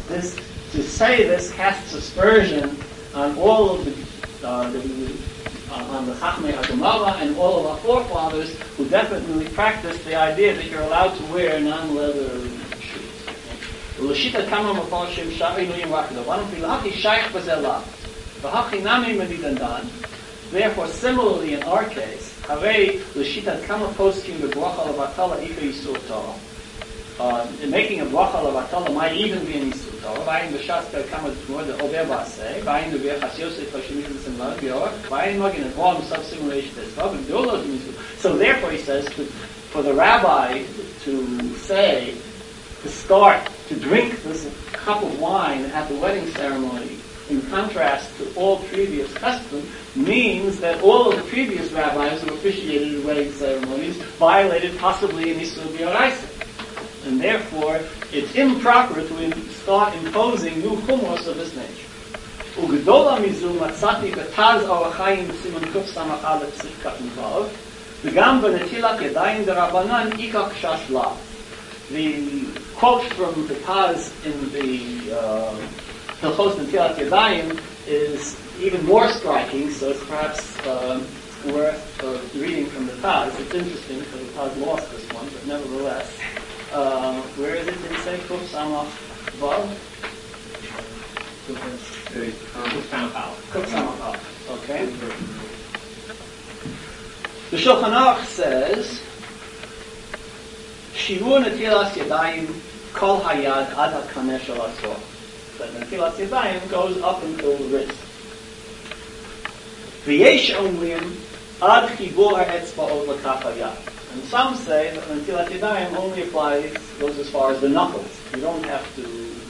This, to say this casts aspersion on all of on the Chachmei HaGemara and all of our forefathers who definitely practiced the idea that you're allowed to wear non-leather shoes. L'shita kama mafarshim sha'inu yimrakido. One of the lachi shaykh b'zeh v'hachi nami medidandan. Therefore, similarly in our case, harei l'shita kama poskim b'bracha levatala ifa yisur Torah. Making a bracha levatala might even be an yisur Torah. Buying the shasta kama t'mur the over b'aseh. Buying the v'echas yosef hashemishim simlan b'yor. Buying magin and form sub-simulation test. So therefore, he says, for the rabbi to say, to start to drink this cup of wine at the wedding ceremony, in contrast to all previous custom, means that all of the previous rabbis who officiated wedding ceremonies violated possibly an Isur B'Oraisa. And therefore, it's improper to start imposing new chumros of this nature. Ugedola mizu matzati betaz orachayim b'siman kuf samach aleph sif kat vav v'gam b'netilat yadayim derabanan ikak shash lav. The quote from the Taz in the Hilchos Netilat Yadayim is even more striking, so it's perhaps worth reading from the Taz. It's interesting because the Taz lost this one, but nevertheless, where is it? Did it say Kuf Samach Vav? Kuf Samach Vav. Okay. The Shulchan Aruch says, Shivur Netilas Yadayim Kol Hayad Ad HaKaneh Shel Asor. That Netilas Yadayim goes up until the wrist. V'yesh Omrim Ad Chibur HaEtzba'ot L'Kaf Hayad. And some say that Netilas Yadayim only goes as far as the knuckles. You don't have to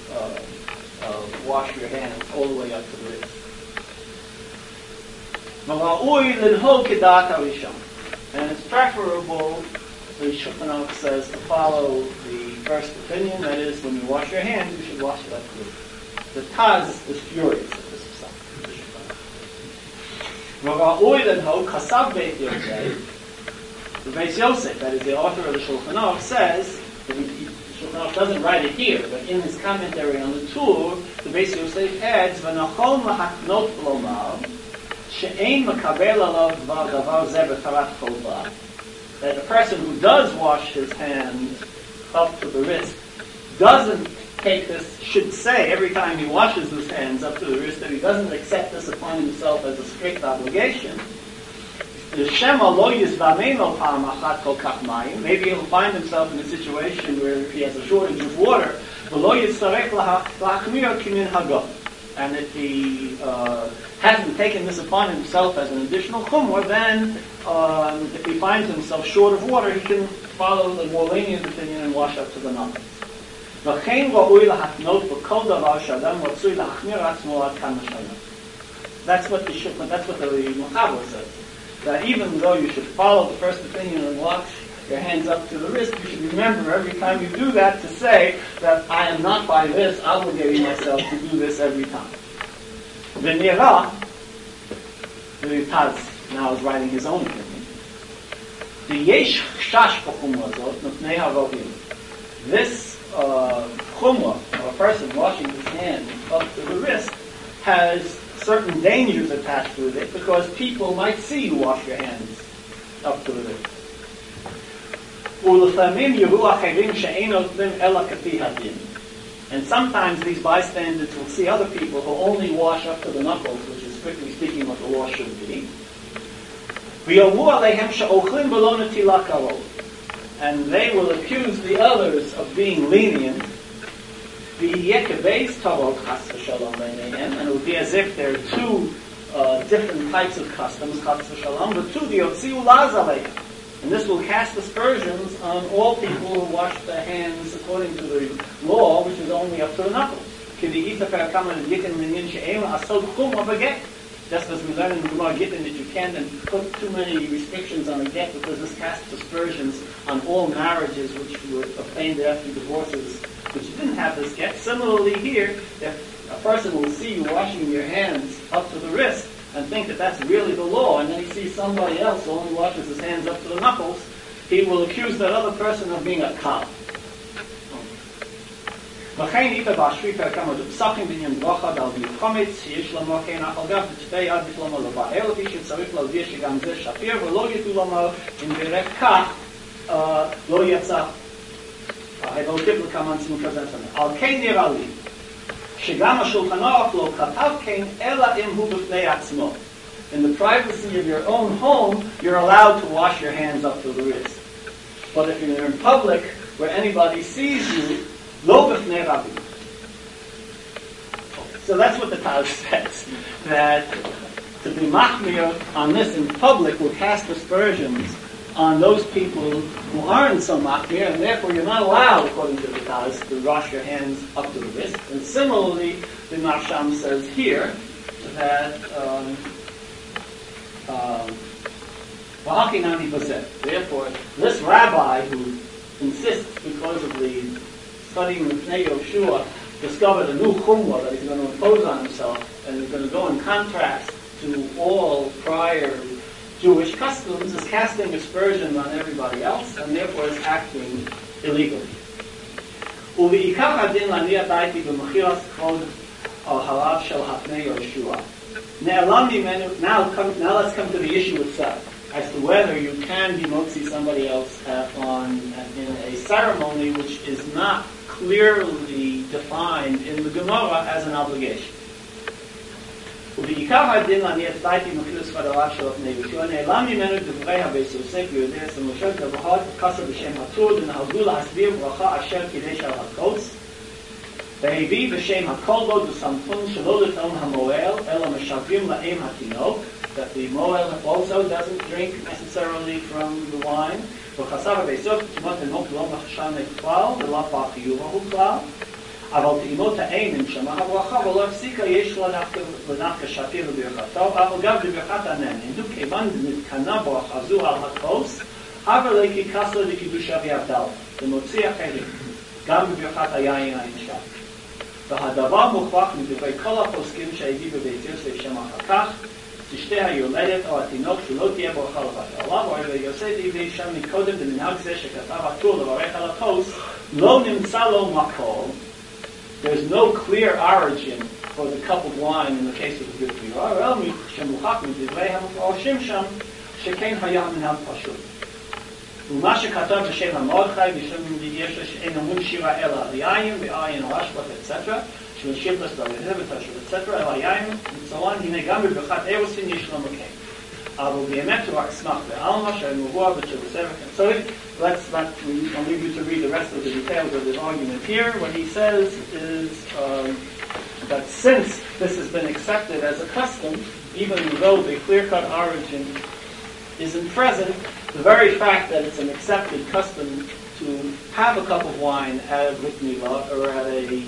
wash your hands all the way up to the wrist. V'ra'ui L'nhog Kedat HaRishon. And it's preferable, the Shulchan Aruch says, to follow the first opinion, that is, when you wash your hands, you should wash it up to the Taz is furious at this stuff. V'ra'ui L'nhog Chasav Beit Yosef. The Beis Yosef, that is the author of the Shulchan Aruch, says, the Shulchan Aruch doesn't write it here, but in his commentary on the Tur, the Beis Yosef adds, V'nachol mahaknot lomar, she'ein makabel alav davar zeh b'tarat chova. That a person who does wash his hands up to the wrist doesn't take this, should say every time he washes his hands up to the wrist that he doesn't accept this upon himself as a strict obligation. Maybe he'll find himself in a situation where if he has a shortage of water, and if he hasn't taken this upon himself as an additional chumrah, then if he finds himself short of water, he can follow the more lenient opinion and wash up to the knuckles. That's what the Mechaber says. That even though you should follow the first opinion and wash your hands up to the wrist, you should remember every time you do that to say that I am not by this obligating myself to do this every time. V'nira, the Taz now is writing his own opinion. The yesh chash b'chumrah zot nefnei harovim. This chumrah of a person washing his hands up to the wrist has certain dangers attached with it because people might see you wash your hands up to the wrist. And sometimes these bystanders will see other people who only wash up to the knuckles, which is strictly speaking what the law should be. And they will accuse the others of being lenient. And it would be as if there are two different types of customs, but two, and this will cast aspersions on all people who wash their hands according to the law, which is only up to the knuckles. Just as we learn in the Gemara Gittin that you can't put too many restrictions on a get because this casts aspersions on all marriages which were obtained after divorces which didn't have this get. Similarly here, if a person will see you washing your hands up to the wrist and think that that's really the law, and then he sees somebody else who only washes his hands up to the knuckles, he will accuse that other person of being a cop. וכן איתה באשרי פרק כמה דפסחים בעניין ברכה ועל דיוק חומץ שיש לומר כן אך על גב בצפי יד בכלומר לבעל לפי שצריך להודיע שגם זה שפיר ולא ידעו לומר אם ברק כך לא יצא הבאותיו לכמה נצינו כזה על כן נראה לי שגם השולחן ערוך לא כתב כן אלא אם הוא בפני עצמו. In the privacy of your own home, you're allowed to wash your hands up to the wrist. But if you're in public, where anybody sees you, lo b'fnei rabim. So that's what the Taz says, that to be machmir on this in public will cast aspersions on those people who aren't so machmir, and therefore you're not allowed, according to the Taz, to wash your hands up to the wrist. And similarly, the Marsham says here that therefore, this rabbi who insists because of the studying of Pnei Yoshua discovered a new chumrah that he's going to impose on himself, and he's going to go in contrast to all prior Jewish customs, is casting aspersions on everybody else, and therefore is acting illegally. ובעיקר הדין להניע דייתי במחירת כבוד הרב של הפני יהושע. Now let's come to the issue itself, as to whether you can be motzi somebody else in a ceremony which is not clearly defined in the Gemara as an obligation. ובעיקר הדין להניע דייתי במחירת כבוד הרב של הפני יהושע, נעלם ממנו דברי הבית יוסף ויודע סמושל דברות כסר בשם הטור, ונהגו להסביר ברכה אשר קידש על הכוס, והביא בשם הקולבו דסמכון שלא לטעום המועל, אלא משווים לאם התינוק, that the moel also doesn't drink necessarily from the wine, וחסר הבייסוף תימות תינוק לא מחשן לכלל, ולא בחיובה הוא כלל, אבל תאימות האם נשמע הברכה, ולא הפסיקה יש לנפקה שפיר בברכתו, אבל גם בברכת הנהנין, כיוון נתקנה ברכה זו על הכוס, אבל לכי כסר לקידושה ויבדל, למוציא אחרים, גם בברכת היין האנשם. והדבר מוכרח מדברי כל הפוסקים שהביא בבית יוסף שם אחר כך, ששתי היולדת או התינוק שלא תהיה ברכה לבת עליו, או יוסף הביא שם מקודם במנהג זה שכתב הטור לברך על הכוס, לא נמצא לו מקור. There's no clear origin for the cup of wine in the case of the good Torah, אלא שמוכח מדברי המפורשים שם, שכן היה מנהג פשוט. ומה שכתב בשם המורדכי, בשם יש שאין אומרים שירה אלא על יין, ועין או אשפת, etc., של שיפלס והלהב, etc., אלא יין, וצורן, הנה גם בברכת אירוסין יש לו מקיים. אבל באמת הוא רק סמך בעלמא, שהמבוא ושבסבך. So I'll leave you to read the rest of the details of this argument here. What he says is that since this has been accepted as a custom, even though the clear-cut origin isn't present, the very fact that it's an accepted custom to have a cup of wine at a brit milah or at a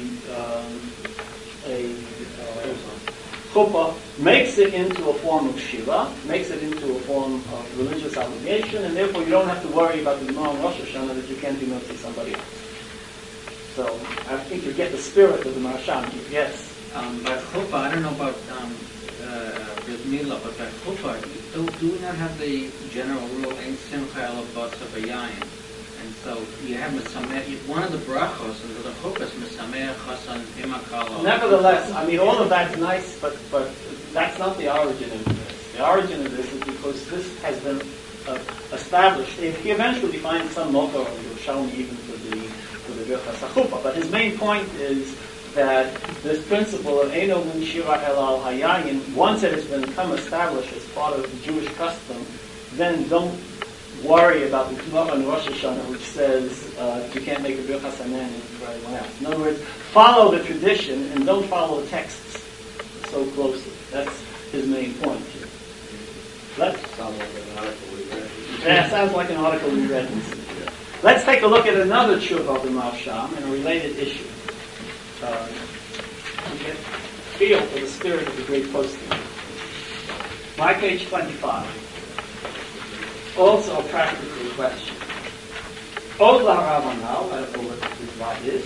chuppah makes it into a form of shiva, makes it into a form of religious obligation, and therefore you don't have to worry about the Gemara on Rosh Hashanah that you can't be motzi somebody else. So I think you get the spirit of the Marsham. Yes. By chuppah, I don't know about brit milah, but by chuppah, do we not have the general rule ein simcha ela b'tzav v'yayin? And so you have one of the brachos under the chuppah is misameach chasan imakalo. Nevertheless, I mean, all of that's nice, but that's not the origin of this. The origin of this is because this has been established. He eventually finds some motor or Yerushalmi even for the birchas hachuppah. But his main point is that this principle of Eino min shira el al hayayin, once it has become established as part of the Jewish custom, then don't worry about the Gemara on Rosh Hashanah, which says you can't make a birchas hanen for anyone else. In other words, follow the tradition and don't follow the texts so closely. That's his main point here. Sounds like an article we read. Yeah, sounds like an article we read. Let's take a look at another tshuva of the Marsham and a related issue. To get feel for the spirit of the great posting. My page 25. Also a practical question. Od la'Ravanal, I don't know what this word is.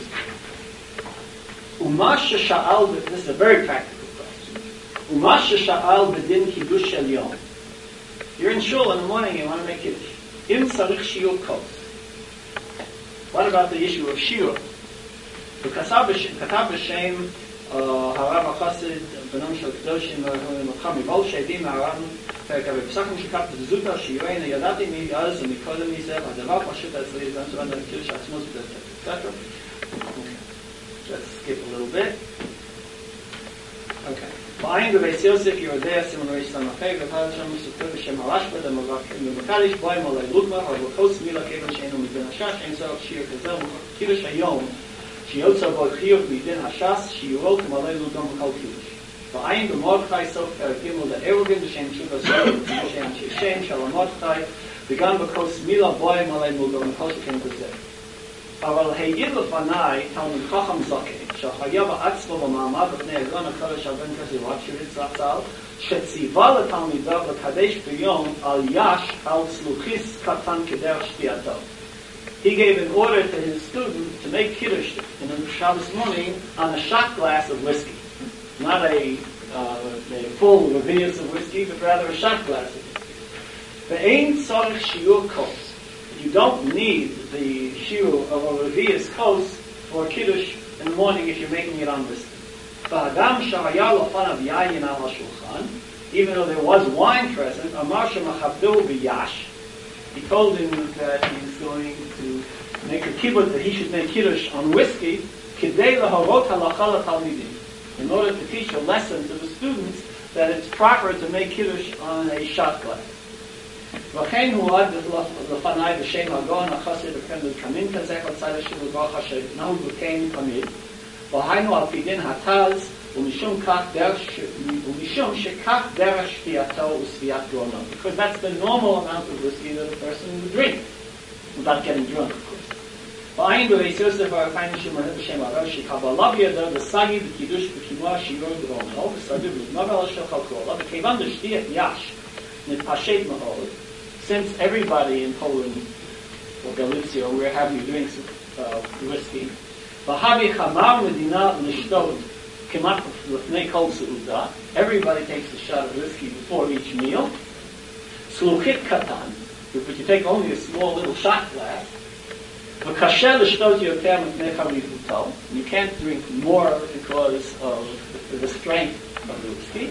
Umasha sha'al, this is a very practical question. Umasha sha'al b'din kiddush shel yom. You're in shul in the morning, you want to make kiddush. Im tzarich shiur kos. What about the issue of shiur? וכתב בשם הרב החסיד, בנם של קדושים, מחמי וולשה, עדים מהרב, פרק הרב פסחים שכתב בזוטה, שיראינו, ידעתי מי אז ומקודם מזה, הדבר פשוט אצלי, זה נצטרך להכיר שעצמו זה etc. Let's skip a little bit. Okay. בעין בבית יוסף יורדיה סימן ראש סמכי ופעל שם מסופר בשם הרשב"א במקדיש בוים עלי לוגמה או בקוס מילה כיוון שאינו מדין השש אין צורך שיר כזה קידוש היום שיוצא בו חיוב מדין השש שיורו כמלא לוגם בכל קידוש בעין במרדכי סוף פרק ג' לארוגים בשם שוב הסוף בשם שם של המרדכי וגם בקוס מילה בוים עלי לוגמה בכל שכן כזה אבל העיד לפניי תלמיד חכם זקן שחיה בעצמו במעמד לפני אגרון הקודש הבן כזירת שירית זצ"ל שציווה לתלמידיו לקדש ביום על יש על צלוחיס קטן כדרך שתייתו. He gave an order to his student to make kiddush in the Shabbos morning on a shot glass of whiskey. Not a full revius of whiskey, but rather a shot glass of whiskey. Ve'ein tzarich shiur kos. You don't need the shiur of a revius kos for kiddush in the morning if you're making it on whiskey. Even though there was wine present, he told him that he was going to make a kibbutz, that he should make kiddush on whiskey, in order to teach a lesson to the students that it's proper to make kiddush on a shot glass. וכן הוא עד לפני בשם הגאון החסיד וכן קמין כזה חצי לשם וברכה שנהוג וכן תמיד והיינו על פי דין התז ומשום שכך דרך שתייתו ושביעת גרונו because that's the normal amount of whiskey that a person would drink without getting drunk of course והיינו בבית יוסף הרחיינו בשם הרב שקבלה בידו וסגי בקידוש בקימוע שיעור גרונו וסגי בלגמר של חלקולה וכיוון דשתיית יש נתפשט מאוד since everybody in Poland or Galicia or wherever you drink whiskey, everybody takes a shot of whiskey before each meal. Sluchit katan, but you take only a small little shot glass. You can't drink more because of the strength of the whiskey.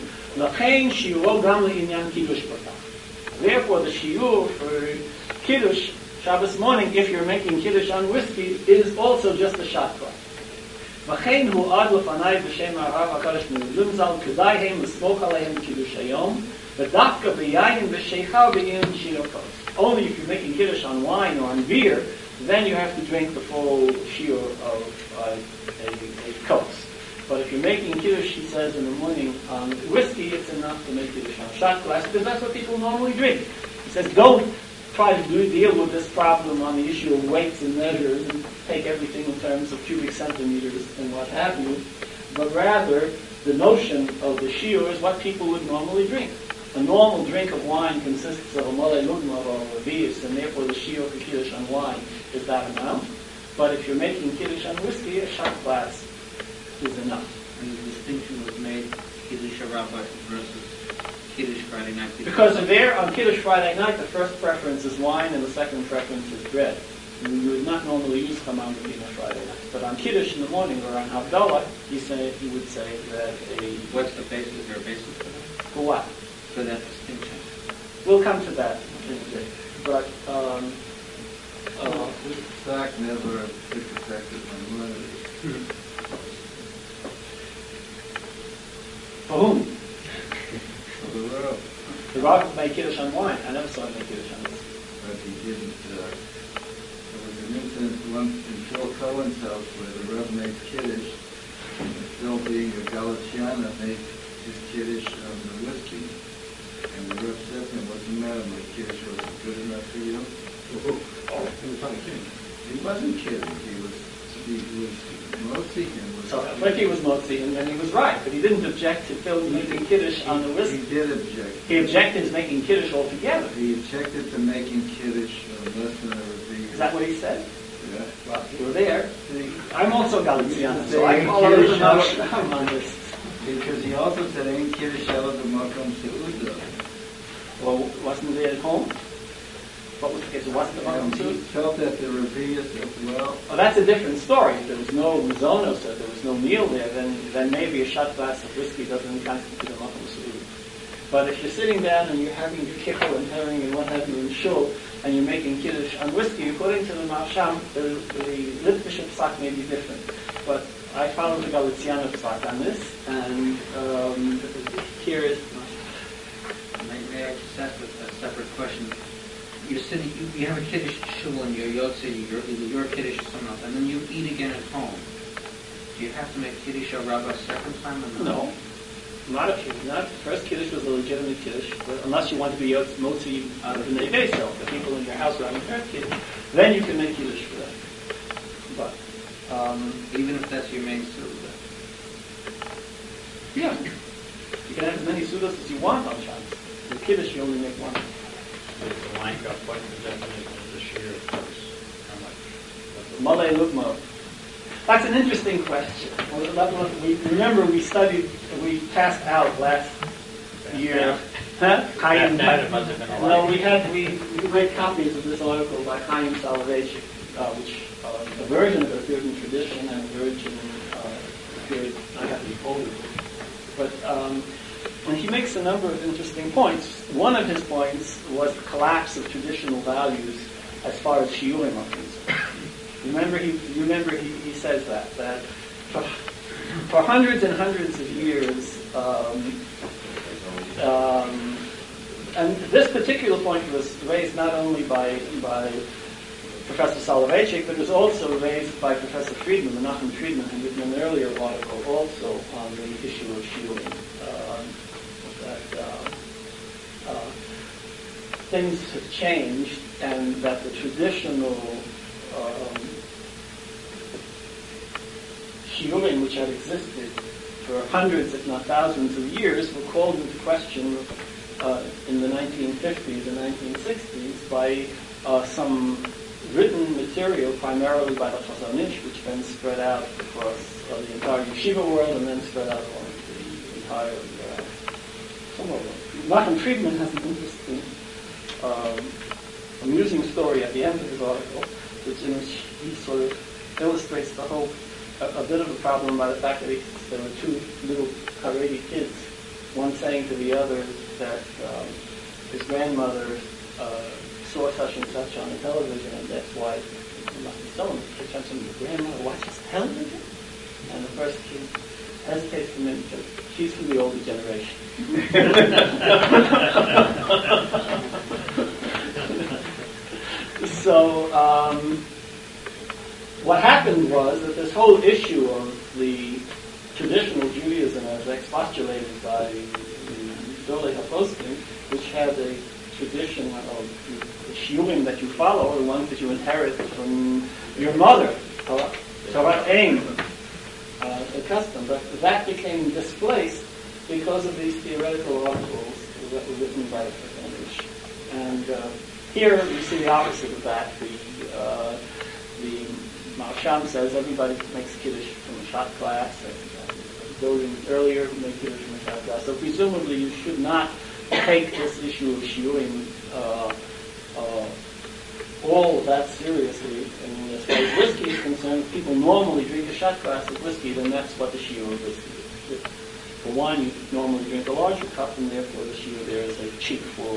Therefore, the shiur for kiddush Shabbos morning, if you're making kiddush on whiskey, is also just a shot glass. וכן הוא עד לפניי בשם הרב הקדוש מלזום ז"ל כדאי הם לסמוך עליהם קידוש היום ודווקא ביין ושיכר בעניין שיעור כוס. Only if you're making kiddush on wine or on beer, then you have to drink the full shiur of a kos. But if you're making kiddush, he says, in the morning on whiskey, it's enough to make kiddush on shot glass, because that's what people normally drink. He says, don't try to deal with this problem on the issue of weights and measures and take everything in terms of cubic centimeters and what have you, but rather the notion of the shiur is what people would normally drink. A normal drink of wine consists of a mole lugma or a revius, and therefore the shiur for kiddush on wine is that amount. But if you're making kiddush on whiskey, a shot glass is enough. And the distinction was made Kiddush Rabbah versus Kiddush Friday night. Because there on Kiddush Friday night, the first preference is wine and the second preference is bread. You would not normally use Chamam Kiddush Friday night. But on Kiddush in the morning or on Havdalah, he would say that What's the basis? Is there a basis for that? For what? For that distinction. We'll come to that in a bit. But this fact never took effect on money. For whom? For the Rav. The Rav made Kiddush on wine. I never saw him make Kiddush on this. But he didn't. There was an incident once in Phil Cohen's house where the Rav made Kiddush, and Phil, being a Galiciana, made his Kiddush on the whiskey. And the Rav said to him, what's the matter, my Kiddush wasn't good enough for you? Oh, he was not kidding. He wasn't kidding. He was motzi and was... So I think he was motzi, and then he was right. But he didn't object to Phil making Kiddush on the whiskey. He did object. He objected to making Kiddush altogether. He objected to making Kiddush less than a revius. Is that what he said? Yeah. Well, you were there. I'm also Galician, so I follow the notion on this. Because he also said, ain't Kiddush ela b'makom seuda. Well, wasn't he at home? What was the case? It wasn't the Makom He too? felt that the revius of Well, that's a different story. If there was no mizonos, or there was no meal there, then maybe a shot glass of whiskey doesn't constitute a machal su'ud. But if you're sitting down and you're having your kichel and herring and what have you in shul, and you're making kiddush on whiskey, according to the Marsham, the Litvische psak may be different. But I follow the Galiciano psak on this, and here is... May I just ask a separate question? You're sitting, you have a kiddush shul and your yotze, your kiddush or someone else, and then you eat again at home. Do you have to make kiddush or rabbah a second time or No. Not if the first kiddush was a legitimate kiddush, unless you want to be motzi out of the Neve cell, the people in your house who haven't heard kiddush, then you can make kiddush for them. But even if that's your main suda? yeah, you can have as many sudas as you want on Shabbos. The kiddush you only make one. The line up, what's the definition of the shear of course? How much? Malay Lugmo. That's an interesting question. Remember we passed out last year. Huh? Chaim, That must have been a no, lot. we made copies of this article by Chaim Soloveitchik, which a version of it appeared in tradition and a version appeared, I have to be quoted. But and he makes a number of interesting points. One of his points was the collapse of traditional values as far as shiurim are concerned. Remember he says that for hundreds and hundreds of years, and this particular point was raised not only by Professor Soloveitchik, but was also raised by Professor Friedman, Menachem Friedman, who wrote an earlier article also on the issue of shiurim. Things have changed, and that the traditional shiurim which had existed for hundreds, if not thousands of years, were called into question in the 1950s and 1960s by some written material, primarily by the Chazon Ish, which then spread out across the entire yeshiva world and then spread out along the entire world. Menachem Friedman has an interesting, amusing story at the end of his article, in which he sort of illustrates the whole, a bit of a problem by the fact that there were two little Haredi kids, one saying to the other that his grandmother saw such and such on the television, and that's why he must be someone. He said, your grandmother watches television? And the first kid hesitates a minute, but she's from the older generation. So, what happened was that this whole issue of the traditional Judaism as expostulated by the Dolei HaPoskim, which had a tradition of the shiurim that you follow are the ones that you inherit from your mother, Torah Ein, a custom. But that became displaced because of these theoretical articles that were written by English. And here you see the opposite of that. The Marsham says everybody makes kiddush from a shot glass, and building earlier who made kiddush from a shot glass. So presumably you should not take this issue of shiurim all that seriously. And as far as whiskey is concerned, if people normally drink a shot glass of whiskey, then that's what the shiur of whiskey is. For wine, you normally drink a larger cup, and therefore the shiur there is a cheekful.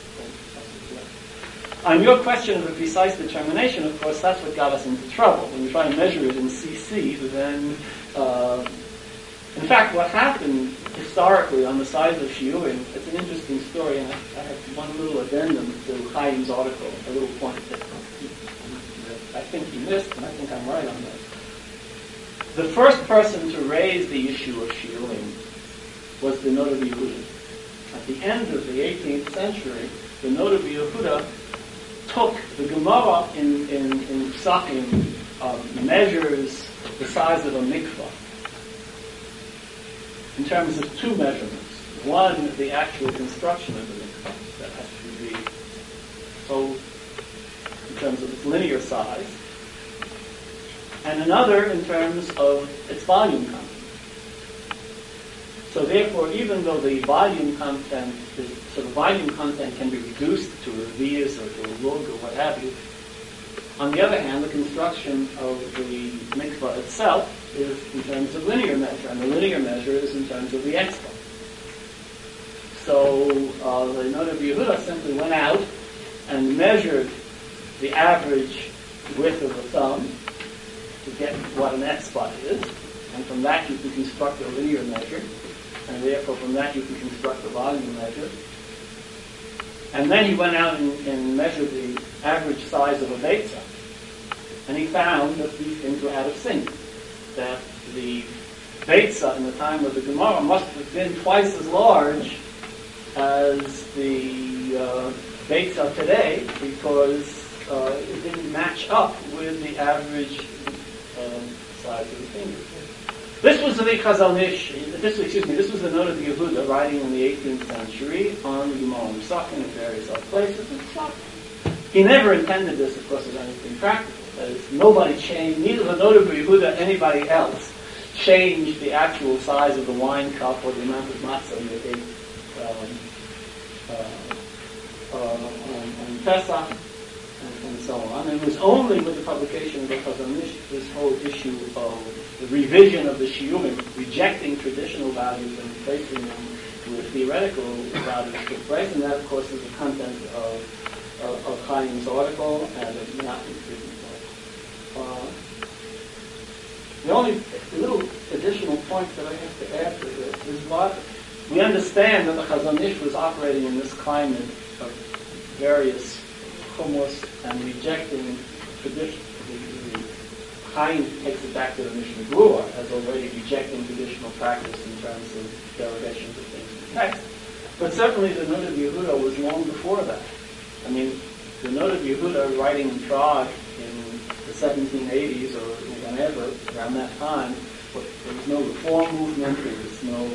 On your question of the precise determination, of course, that's what got us into trouble. When you try and measure it in cc, then, in fact, what happened historically on the size of shiurim, it's an interesting story, and I have one little addendum to Chaim's article, a little point that I think he missed, and I think I'm right on this. The first person to raise the issue of shiurim was the Noda B'Yehuda. At the end of the 18th century, the Noda B'Yehuda took the Gemara in Psachim measures the size of a mikvah in terms of two measurements. One, the actual construction of the mikvah that has to be so in terms of its linear size, and another in terms of its volume content. So therefore, even though the volume content can be reduced to a revius or to a lug or what have you, On the other hand, the construction of the mikvah itself is in terms of linear measure, and the linear measure is in terms of the expo. So the Noda B'Yehuda simply went out and measured the average width of the thumb to get what an x-spot is, and from that you can construct a linear measure, and therefore from that you can construct a volume measure. And then he went out and measured the average size of a Beitzah, and he found that these things were out of sync, that the Beitzah in the time of the Gemara must have been twice as large as the Beitzah today, because it didn't match up with the average size of the finger. This was the Chazal Ish, this was the Noda B'Yehuda writing in the 18th century on the Gemara Pesachim and various other places. He never intended this, of course, as anything practical. That is, nobody changed, neither the Noda B'Yehuda nor anybody else changed the actual size of the wine cup or the amount of matzah you ate on Pesach and so on. And it was only with the publication of the Chazal Ish this whole issue of the revision of the shiurim, rejecting traditional values and replacing them with theoretical values took place, and that, of course, is the content of Chaim's article and of Menachem Friedman's article. The only little additional point that I have to add to this is what we understand that the Chazal Ish was operating in this climate of various hummus and rejecting tradition. Chaim takes it back to the Mishnah Berurah as already rejecting traditional practice in terms of derivations of things in text. But certainly the Noda B'Yehuda was long before that. I mean, the Noda B'Yehuda writing in Prague in the 1780s or whenever, around that time, there was no reform movement, there was no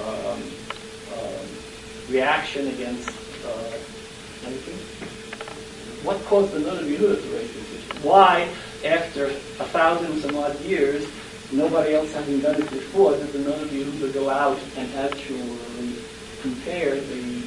reaction against anything. What caused the Noda B'Yehuda to raise this issue? Why, after 1,000 some odd years, nobody else having done it before, did the Noda B'Yehuda go out and actually compare the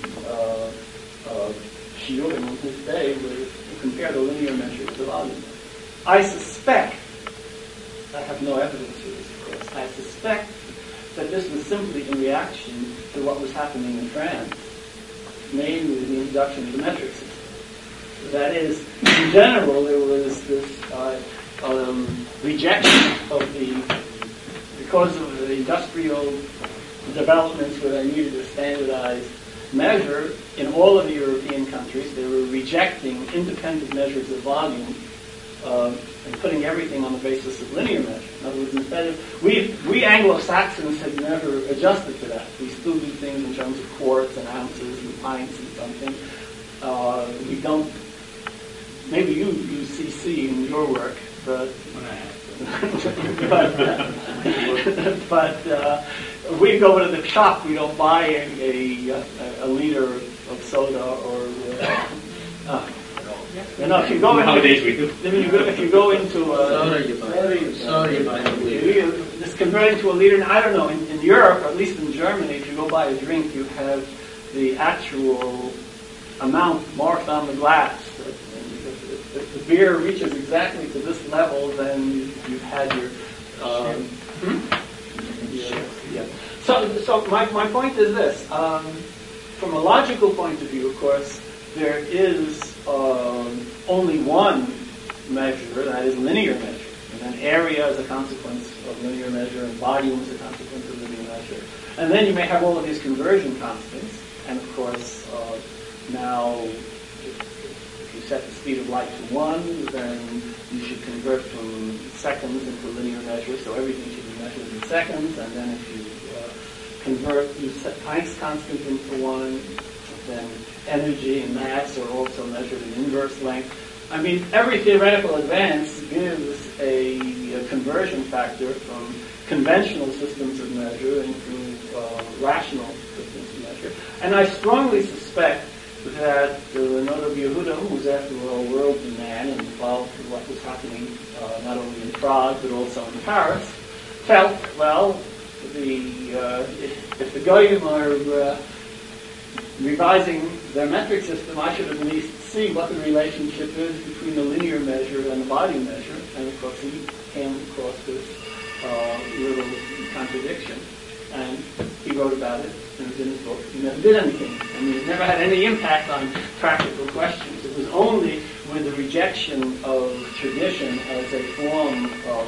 shiurim in his day compare the linear measure with the volume measure? I suspect, I have no evidence for this, of course, I suspect that this was simply in reaction to what was happening in France, namely the introduction of the metric system. That is, in general, there was this rejection of because of the industrial developments where they needed a standardized measure in all of the European countries. They were rejecting independent measures of volume and putting everything on the basis of linear measure. In other words, instead of, we Anglo-Saxons had never adjusted to that. We still do things in terms of quarts and ounces and pints and something. We don't. Maybe you use CC in your work, but we go to the shop. We don't buy a liter of soda or. If you go nowadays we do. If you go into soda, you buy this converting to a liter. I don't know. In Europe, or at least in Germany, if you go buy a drink, you have the actual amount marked on the glass. If the beer reaches exactly to this level, then you've had your. Yeah. So my point is this: from a logical point of view, of course, there is only one measure, that is linear measure, and then area is a consequence of linear measure, and volume is a consequence of linear measure, and then you may have all of these conversion constants, and of course now. If you set the speed of light to 1, then you should convert from seconds into linear measure, so everything should be measured in seconds, and then if you set Planck's constant into 1, then energy and mass are also measured in inverse length. I mean, every theoretical advance gives a conversion factor from conventional systems of measure into rational systems of measure, and I strongly suspect that the Noda B'Yehuda, who was after all a worldly man and involved in what was happening not only in Prague but also in Paris, felt, well, if the Goyim are revising their metric system, I should at least see what the relationship is between the linear measure and the body measure, and of course he came across this little contradiction, and he wrote about it, and it was in his book. He never did anything. I mean, it never had any impact on practical questions. It was only with the rejection of tradition as a form of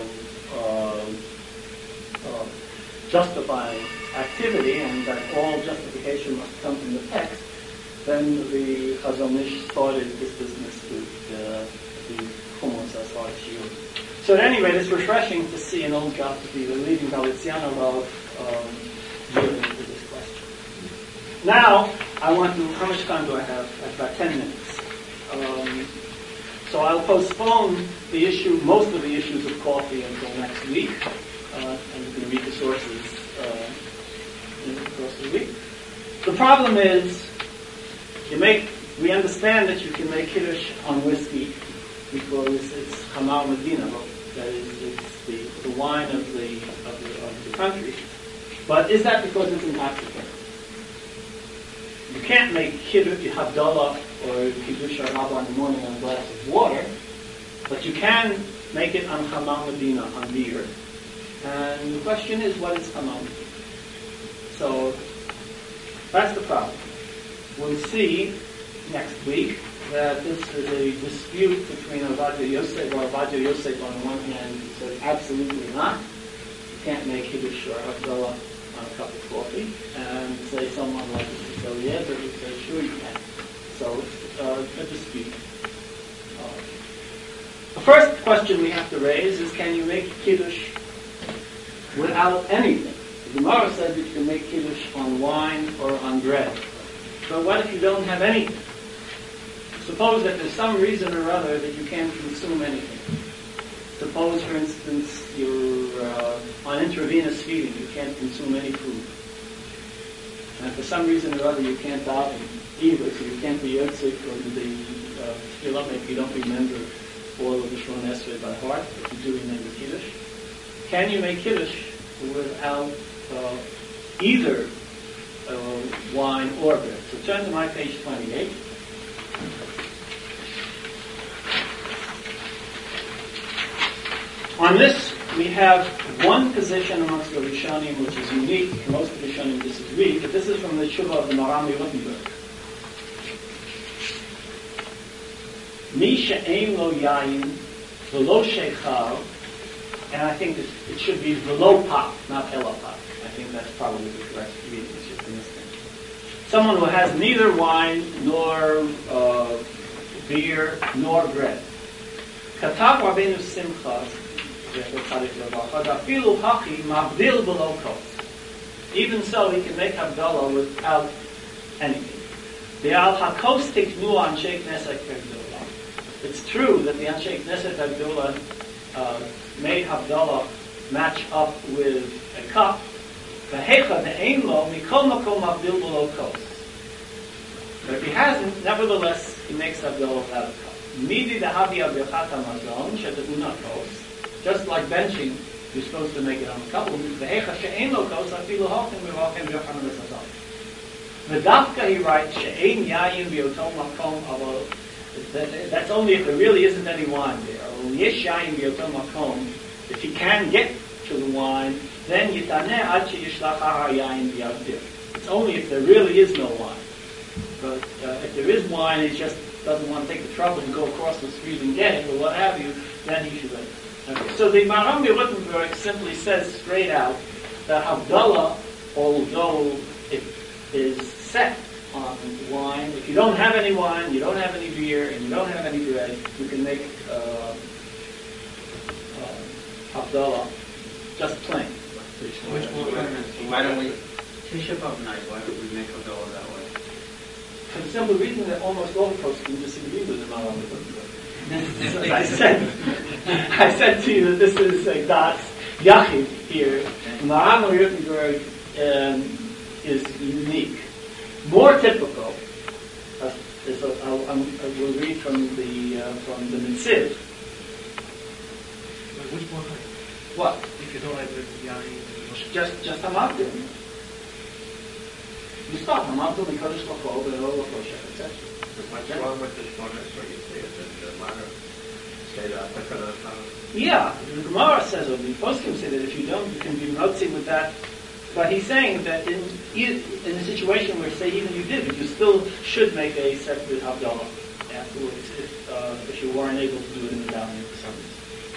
justifying activity, and that all justification must come from the text, then the Chazon Ish started this business with the Hummus as far as shiur. So at any rate, it's refreshing to see an old God to be the leading Galiciano of dealing with this question. Now, I want to, how much time do I have? I have about 10 minutes. So I'll postpone the issue, most of the issues of coffee until next week, and you can read the sources in the course of the week. The problem is, we understand that you can make Kiddush on whiskey because it's Hamar Medina, that is, it's the wine of the country. But is that because it's intoxicating? You can't make Kiddush, Havdalah, or Kiddush or Rabba in the morning on a glass of water, but you can make it on Hamar Medina, on beer. And the question is, what is Hamar Medina? So, that's the problem. We'll see next week that this is a dispute between Ovadia Yosef, or Ovadia Yosef on the one hand says absolutely not. You can't make Kiddush or Havdalah on a cup of coffee, and say someone like Mr. Eliezer who says sure you can. So it's a dispute. The first question we have to raise is, can you make Kiddush without anything? The Gemara says that you can make Kiddush on wine or on bread. So what if you don't have anything? Suppose that there's some reason or other that you can't consume anything. Suppose, for instance, you're on intravenous feeding, you can't consume any food. And for some reason or other you can't daven either, so you can't be yotzik or the tefillah, maybe you don't remember all of the Shemona Esrei by heart, but you do remember Kiddush. Can you make Kiddush without either wine or bread? So turn to my page 28. On this, we have one position amongst the Rishonim which is unique. Most of the Rishonim disagree, but this is from the Tshuva of the Maram Rothenburg. Mi she'ein lo yayin v'lo sheichal, and I think it should be v'lo pap, not ela pap. I think that's probably the correct reading. It's just in this thing. Someone who has neither wine nor beer nor bread. Katav Rabbeinu Simcha. Even so, he can make Havdalah without anything. It's true that the Anshe Knesset Havdalah made Havdalah match up with a cup. But if he hasn't, nevertheless, he makes Havdalah without a cup. Just like benching, you're supposed to make it on a couple. V'dafka, he writes, she'ein yayin b'yotom makom, that's only if there really isn't any wine there. Yesh yayin b'yotom makom, if he can get to the wine, then yitaneh ad she'yishlach har yayin b'yavdir. It's only if there really is no wine. But if there is wine, he just doesn't want to take the trouble and go across the street and get it, or what have you, then he should wait. Okay. So the Maram Rothenburg simply says straight out that Havdalah, although it is set on wine, if you don't have any wine, you don't have any beer, and you don't have any bread, you can make Havdalah just plain. Why don't we Tisha B'Av night? Why don't we make Havdalah that way? For the simple reason that almost all the folks can disagree with the Maram Rothenburg. I said to you that this is a Das Yachid here. Maram Rothenburg is unique. More typical. I will read from the Netziv. Which one? What? If you don't have the yain, Just Hamavdim. You start Hamavdim, Mikodesh Lachol, Ve'lo Lachol, etc. What's wrong with the Shmones, where you say it in the latter? Say that, Yeah, the Gemara says, or the poskim say that if you don't, you can be motzi with that. But he's saying that in a situation where, say, even you did, you still should make a separate Havdalah afterwards if you weren't able to do it in the davening for some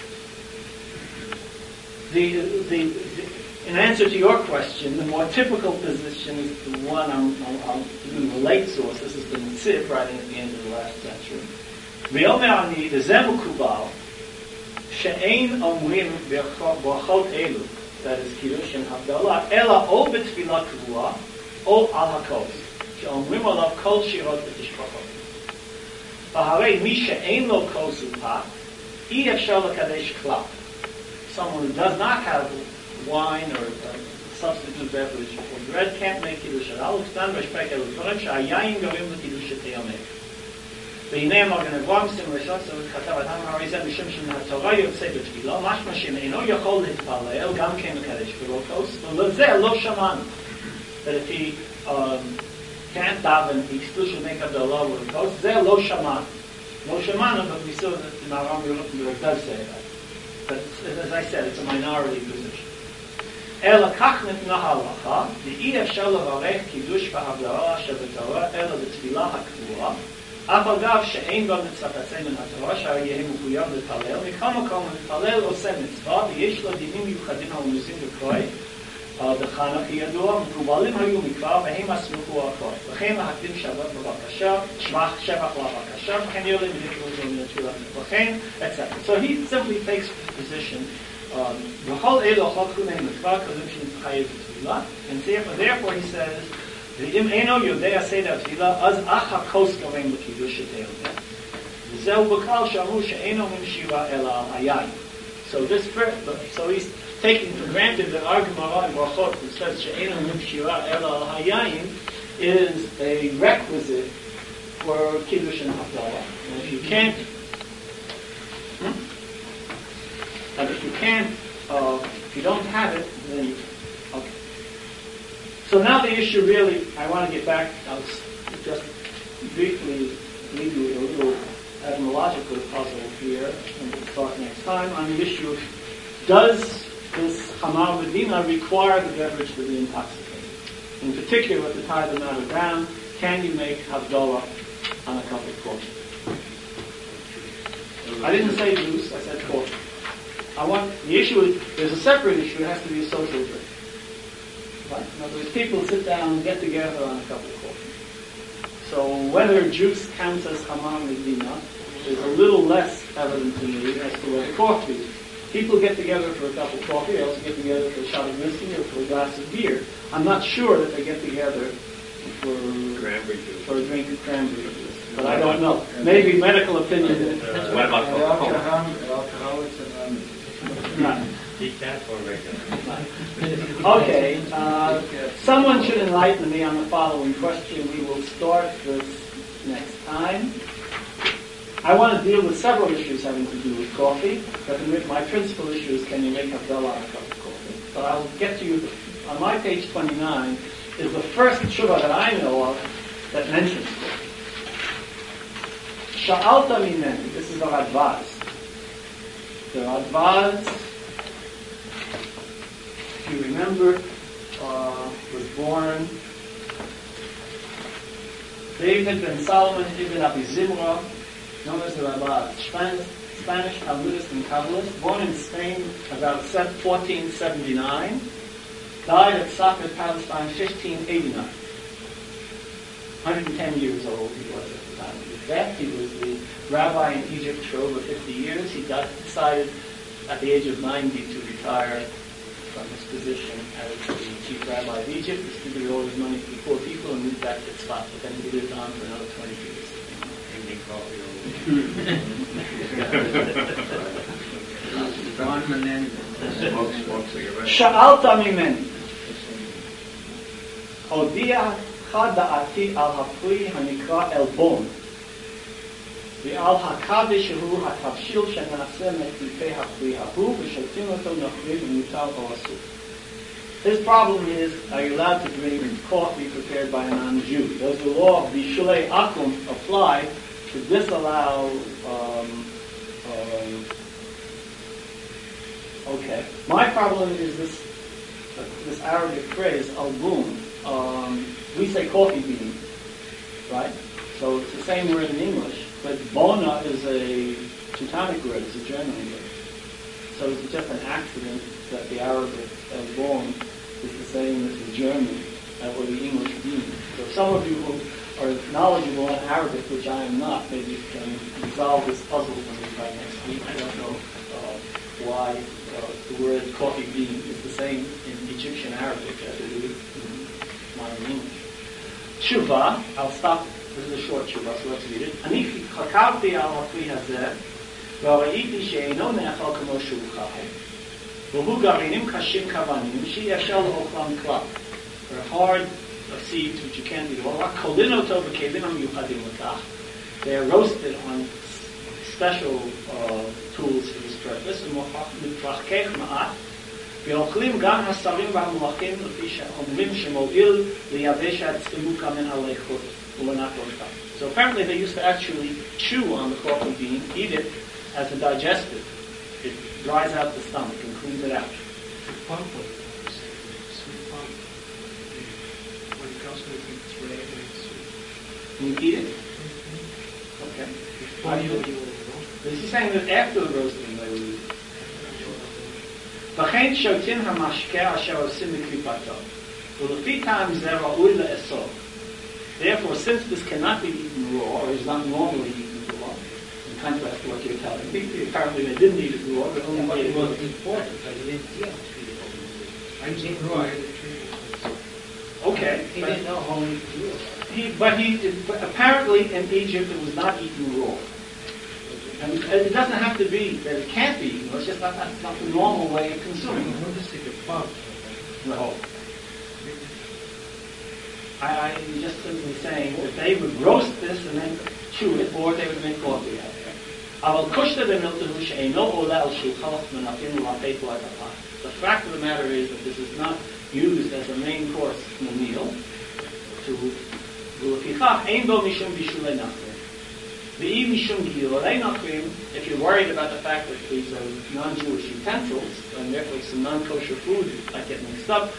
reason. In answer to your question, the more typical position is the one I'm doing the late source. This is the Mitzvah writing at the end of the last century. V'yomer ani dezem ukubal she'ein omrim b'achot elu, that is Kiddush and Havdalah, ela o b'tfilah kavua o al hakos she'omrim alav kol shirot v'tishpachot. V'harei mi she'ein lo kos upat I efshar l'kadesh klal. Someone who does not have wine or substitute beverage or bread can't make Kiddush at all. Stan v'shpek elu dvarim she'ayayin gorim l'Kiddush eteyameh. והנה מגן אברהם ראשון וכתב אדם הרי זה משום שמהתורה יוצא בתפילה משמע שאינו יכול להתפלל גם כן מקדש ולא כוס ולזה לא שמענו. That if he can't daven, he still should make up the law with kos. זה לא שמענו. לא שמענו, but we saw that in Aram Yerushalayim does say that. But as I said, it's a minority position. אלא כך ניתנה ההלכה, ואי אפשר לברך קידוש והבדלה שבתורה אלא בתפילה הקבועה. אף אגב שאין בה מצוותא מן התורה שהרי יהיה מחויב להתפלל, מכל מקום להתפלל עושה מצווה ויש לו דינים מיוחדים הרמוזים בקרוי, בחנוך ידוע, מקובלים היו מכבר והם הסמכו הקרוי. לכן להקדים שבת בבקשה, שבח לבקשה, וכן יורים ונקראו זו מן התפילה. לכן, etc. So he simply takes the position, בכל אלו אכל כהן מצווה כזאת שנתחייב בתפילה, and therefore he says, ואם אינו יודע סדר התפילה, אז אך הכוס גורם לקידוש התהילה. וזהו בכלל שאמרו שאינו ממשירה אלא על היין. So he's taking for granted that our Gemara in Brachot, which says שאינו ממשירה אלא על היין, is a requisite for Kiddush and Havdalah. And if you don't have it, then okay. So now the issue really, I want to get back, I'll just briefly leave you with a little etymological puzzle here, and we'll talk next time, on the issue of, does this Chamar Medina require the beverage to be intoxicating? In particular, at the time of the matter down, can you make Havdalah on a cup of coffee? I didn't say juice, I said coffee. The issue is, there's a separate issue, it has to be a social drink. Right? In other words, people sit down and get together on a cup of coffee. So whether juice counts as Hamam Medina is a little less evident to me as to whether coffee. People get together for a cup of coffee, they also get together for a shot of whiskey or for a glass of beer. I'm not sure that they get together for a drink of cranberry juice. But I don't know. Maybe medical opinion. What about Alcoholics Anonymous. Right. decaf or regular? Okay, someone should enlighten me on the following question. We will start this next time. I want to deal with several issues having to do with coffee, but my principal issue is, can you make Havdalah on a cup of coffee? So I'll get to you, on my page 29, is the first tshuva that I know of that mentions coffee. Sha'alta mimeni, this is the Radvaz. The Radvaz, if you remember, was born David ben Solomon ibn Abi Zimra, known as the Radvaz, Spanish Talmudist and Kabbalist, born in Spain about 1479, died at Safed, Palestine, 1589. 110 years old he was at the time of his death. He was the rabbi in Egypt for over 50 years. He decided at the age of 90 to retire from his position as the chief rabbi of Egypt, distributed all his money to the poor people, and moved back to Tzfat. But then he lived on for another 20 years. Evening coffee. Sha'alta mimeni. Hodiya דעתי על הפרי הנקרא אלבון ועל הקדיש שהוא התבשיל שנעשה מקליפי הפרי ההוא ושותים אותו נוכרי ומותר או אסור. His problem is, are you allowed to drink coffee prepared by a non-Jew? Does the law of the Shulei Akum apply to disallow, okay. My problem is this Arabic phrase, album. We say coffee bean, right? So it's the same word in English, but bona is a Teutonic word, it's a German word. So it's just an accident that the Arabic album is the same as the German or the English bean. So some of you who are knowledgeable in Arabic, which I am not, maybe you can resolve this puzzle for me by next week. I don't know why the word coffee bean is the same in Egyptian Arabic as it is in modern English. Tshuva, I'll stop. This is a short tshuva, so let's read it. אני חקרתי על הכלי הזה, וראיתי שאינו נאכל כמו שהוא חי, והוא גרעינים קשים כבנים, שאי אפשר לאוכלם כלל. They're hard seeds which you can't eat. רק קולין אותו בכלים המיוחדים לכך. They are roasted on special tools for this purpose, ומתרחקך מעט, ואוכלים גם השרים והמלכים לפי שאומרים שמועיל לייבש הצמוקה מן הלכות ולנקות אותם. So apparently they used to actually chew on the coffee bean, eat it as a digestive. It dries out the stomach and cleans it out. Sweet pumpkin. When it comes to it, it's red and it's sweet. You eat it? Okay. This is saying that after the roasting they will eat it. וכן שותים המשקה אשר עושים מקליפתו. ולפי טעם זה ראוי לאסור. Therefore, since this cannot be eaten raw, or is not normally eaten raw, in contrast to what you're telling me, apparently they didn't eat it raw, but only ate it raw. I was eating raw. Okay. He didn't know how to do it. But apparently in Egypt it was not eaten raw. And it doesn't have to be that it can't be eaten, it's just that's not the normal way of consuming it. No. I just simply saying that they would roast this and then chew it, or they would make coffee out of it. The fact of the matter is that this is not used as a main course in the meal. If you're worried about the fact that these are non-Jewish utensils, and therefore some non-kosher food might get mixed up,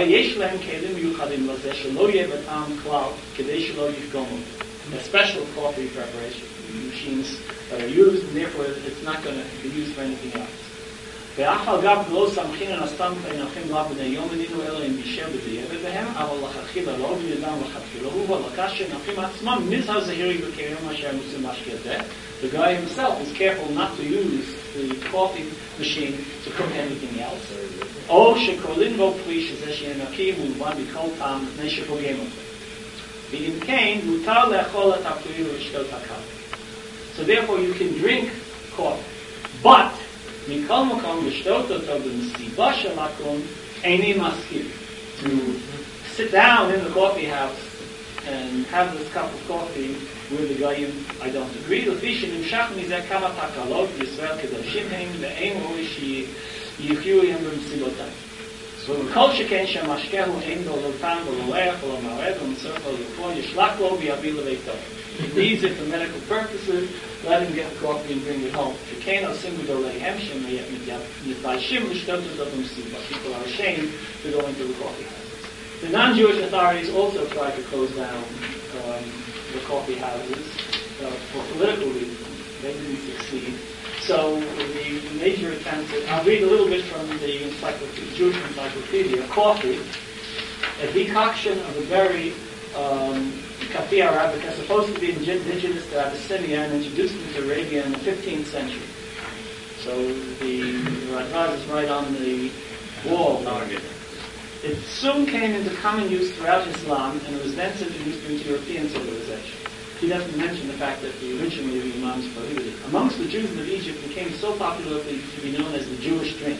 a special coffee preparation machines that are used, and therefore it's not going to be used for anything else. ואף גב לא סמכין על הסתם כהנחים לה בני יום מנינו אלא אם בישר בדיעבד בהם, אבל לכתחילה לא בידם לכתחילה הוא, ולקש שנחים עצמם מזהר זהירי בקרם אשר מוצאים משקיע זה. The guy himself is careful not to use the coffee machine to cook anything else. או שקוראים בו פרי שזה שינקי מובן בכל פעם לפני שפוגם אותו. ואם כן, מותר לאכול את הפרי ולשתות הקר. So therefore you can drink coffee. But מכל מקום לשתות אותו במסיבה של מקום איני מסכים. To sit down in the coffee house and have this cup of coffee with the Goyim, I don't agree. לפי שנמשך מזה כמה תקלות בישראל קדושים הם ואין ראוי שיחיו הם במסיבותם. וכל שכן שהמשקה הוא אין בו לא טעם ולא ריח ולא מערב ומצורף לו לפוע ישלח לו ויביא לביתו. He needs it for medical purposes, let him get the coffee and bring it home. שכן עושים גדוליהם שמתביישים לשתות אותו במסיבה. People are ashamed to go into the coffee house. The non-Jewish authorities also tried to close down the coffee houses for political reasons. They didn't succeed. So the major attempt, I'll read a little bit from the Jewish encyclopedia, coffee, a decoction of a very Coffee Arabica, supposed to be indigenous to Abyssinia and introduced into Arabia in the 15th century. So the Radraz is right on the wall. It soon came into common use throughout Islam and was then introduced into European civilization. He doesn't mention the fact that originally the Imams prohibited it. Amongst the Jews of Egypt, it became so popular to be known as the Jewish drink.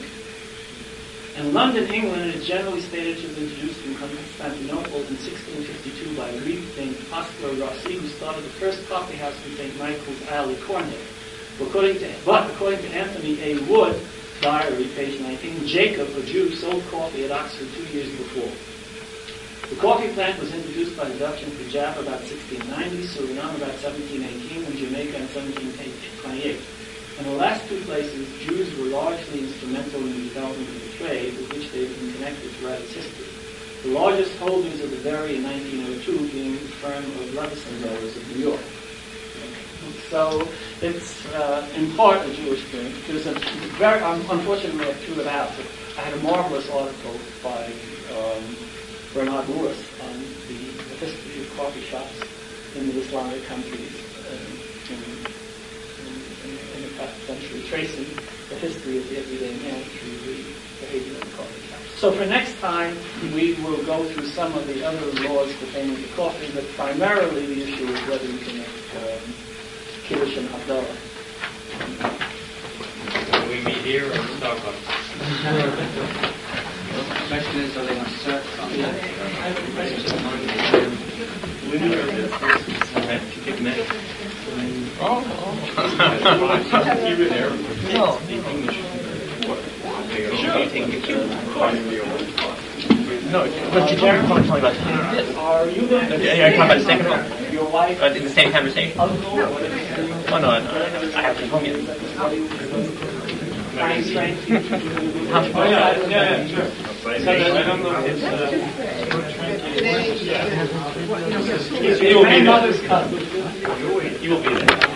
In London, England, it is generally stated to have been introduced from Constantinople in 1652 by a Greek named Oscar Rossi, who started the first coffee house in St. Michael's Alley, Cornhill. But according to Anthony A. Wood, diary, page 19, Jacob, a Jew, sold coffee at Oxford 2 years before. The coffee plant was introduced by the Dutch into Java about 1690, Suriname about 1718, and Jamaica in 1728. In the last two places, Jews were largely instrumental in the development of the trade with which they have been connected throughout its history. The largest holdings of the dairy in 1902 being the firm of Leveson Brothers of New York. So it's in part a Jewish thing. There's a very, unfortunately I threw it out, but I had a marvelous article by Bernard Lewis on the history of coffee shops in the Islamic countries in the past century, tracing the history of the everyday man through the behavior of coffee shops. So for next time, we will go through some of the other laws pertaining to coffee, but primarily the issue is whether you can make Kiddush and Havdalah. Will we meet here or Starbucks? The question is, are they going to start from? I have a question. We know this. You take minutes. Oh. You were there. No. English. Sure. No, but you told me about this. Are you going to Yeah, talking about the second one. your wife In the same conversation. uncle or whatever? Oh, no, I haven't been home yet. Trying strength? How- Yeah, sure. I don't know if Your grandmother's cousin. you will be there.